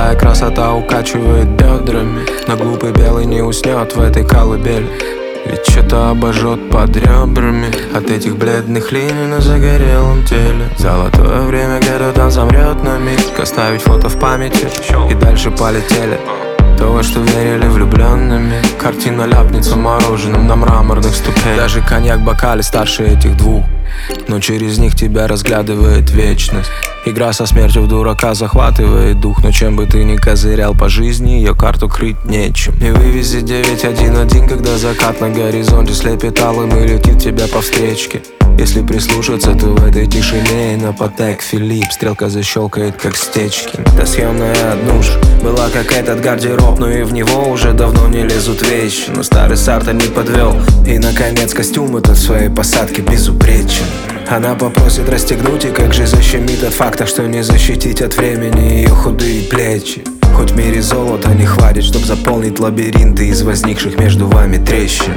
молодая красота укачивает бедрами, но глупый белый не уснет в этой колыбели. Ведь что-то обожжет под ребрами от этих бледных линий на загорелом теле. Золотое время где-то там замрет на миг, оставить фото в памяти и дальше полетели. То, во что верили влюбленными, картина ляпнется мороженым на мраморных ступенях. Даже коньяк в бокале старше этих двух, но через них тебя разглядывает вечность. Игра со смертью в дурака захватывает дух, но чем бы ты ни козырял по жизни, ее карту крыть нечем. И вывези 911, когда закат на горизонте слепит алым и летит тебя по встречке. Если прислушаться, то в этой тишине и на Патек Филипп стрелка защелкает, как стечки. Та съемная однушка была как этот гардероб, но и в него уже давно не лезут вещи. Но старый Сартер не подвел, и наконец костюм этот в своей посадке безупречен. Она попросит расстегнуть, и как же защемит от факта, что не защитить от времени ее худые плечи. Хоть в мире золота не хватит, чтоб заполнить лабиринты из возникших между вами трещин.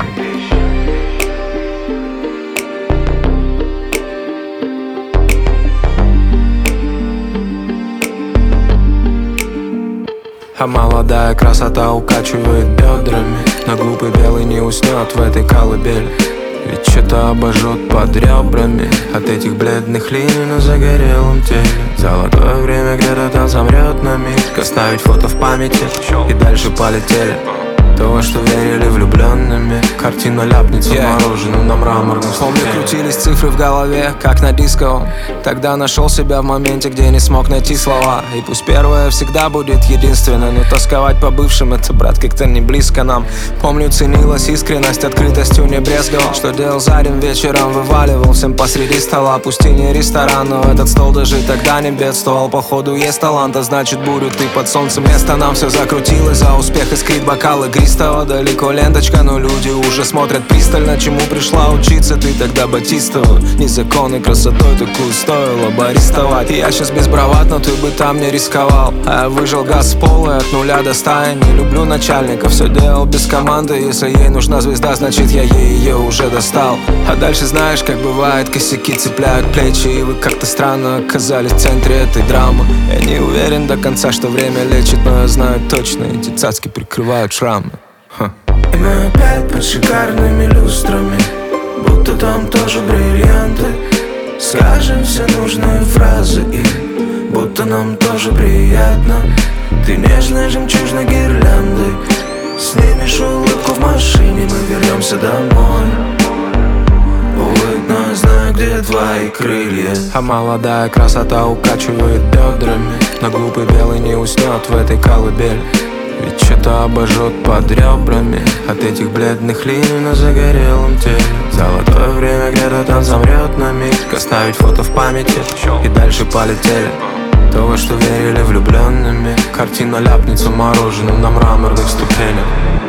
А молодая красота укачивает бедрами, но глупый белый не уснет в этой колыбели. Ведь что-то обожжет под ребрами от этих бледных линий на загорелом теле. Золотое время где-то там замрет на миг, оставить фото в памяти и дальше полетели. То, во что верили влюбленными, картина ляпнется мороженым на мраморных ступенях. Помню, крутились цифры в голове, как на диско. Тогда нашел себя в моменте, где не смог найти слова. И пусть первое всегда будет единственное, но тосковать по бывшим — это, брат, как-то не близко нам. Помню, ценилась искренность, открытостью не брезговал. Что делал задним вечером, вываливал всем посреди стола. Пусть и не ресторан, но этот стол даже тогда не бедствовал. Походу есть талант, а значит будет и под солнцем место. Нам все закрутилось, за успех искрит бокалы гристого. Далеко ленточка, но люди уже смотрят пристально. Чему пришла учиться ты тогда, Батистова? Незаконной красотой такую стоило баристовать. И я сейчас без бравад, но ты бы там не рисковал. А я выжил газ с пола от нуля до 100. Не люблю начальника, все делал без команды. Если ей нужна звезда, значит я ей ее уже достал. А дальше знаешь, как бывает, косяки цепляют плечи, и вы как-то странно оказались в центре этой драмы. Я не уверен до конца, что время лечит, но я знаю точно, эти цацки прикрывают шрамы. И мы опять под шикарными люстрами, будто там тоже бриллианты. Скажем все нужные фразы и будто нам тоже приятно. Ты нежной жемчужной гирляндой снимешь улыбку в машине, мы вернемся домой. Увы, но я знаю, где твои крылья. А молодая красота укачивает бедрами, но глупый белый не уснет в этой колыбели. Ведь что-то обожжет под ребрами от этих бледных линий на загорелом теле. Золотое время где-то там замрет на миг, оставить фото в памяти и дальше полетели. То, во что верили влюбленными, картина ляпнется мороженым на мраморных ступенях.